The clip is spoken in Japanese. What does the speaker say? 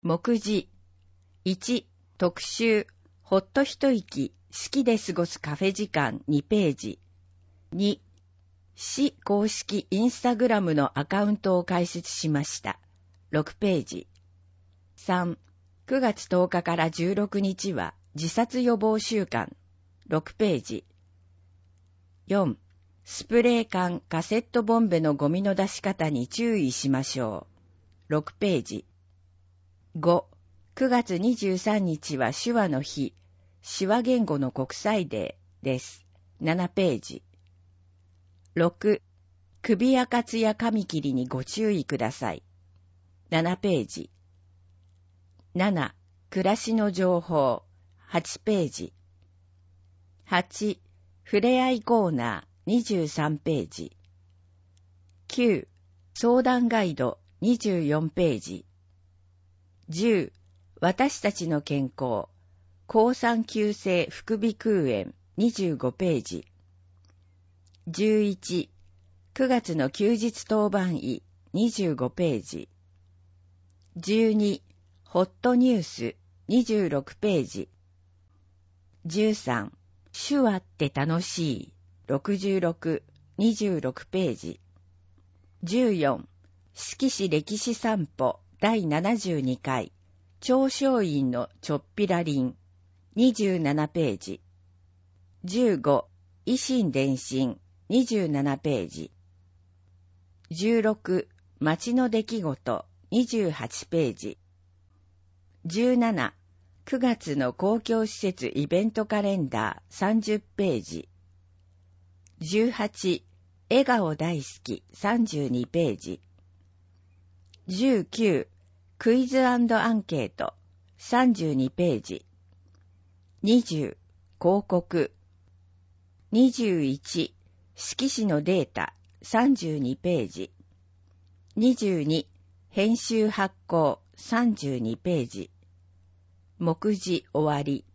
目次。1、特集、ほっと一息、好きで過ごすカフェ時間2ページ。2、市公式インスタグラムのアカウントを開設しました。6ページ。3、9月10日から16日は自殺予防週間。6ページ。4、スプレー缶、カセットボンベのゴミの出し方に注意しましょう。6ページ。5、9月23日は手話の日、手話言語の国際デーです。7ページ。6、首やかつや髪切りにご注意ください。7ページ。7、暮らしの情報。8ページ。8、ふれあいコーナー。23ページ。9、相談ガイド。24ページ。10、私たちの健康。抗酸球性副鼻腔炎。25ページ。11、9月の休日当番医。25ページ。12、ホットニュース。26ページ。13、手話って楽しい。66、26ページ。14、志木市歴史散歩第72回、長松院のちょっぴらりん。27ページ。15、維新伝心。27ページ。16、街の出来事。28ページ。17、9月の公共施設イベントカレンダー。30ページ。18、笑顔大好き。32ページ。19、クイズ&アンケート。32ページ。20、広告。21、色紙のデータ。32ページ。22、編集発行。32ページ。目次終わり。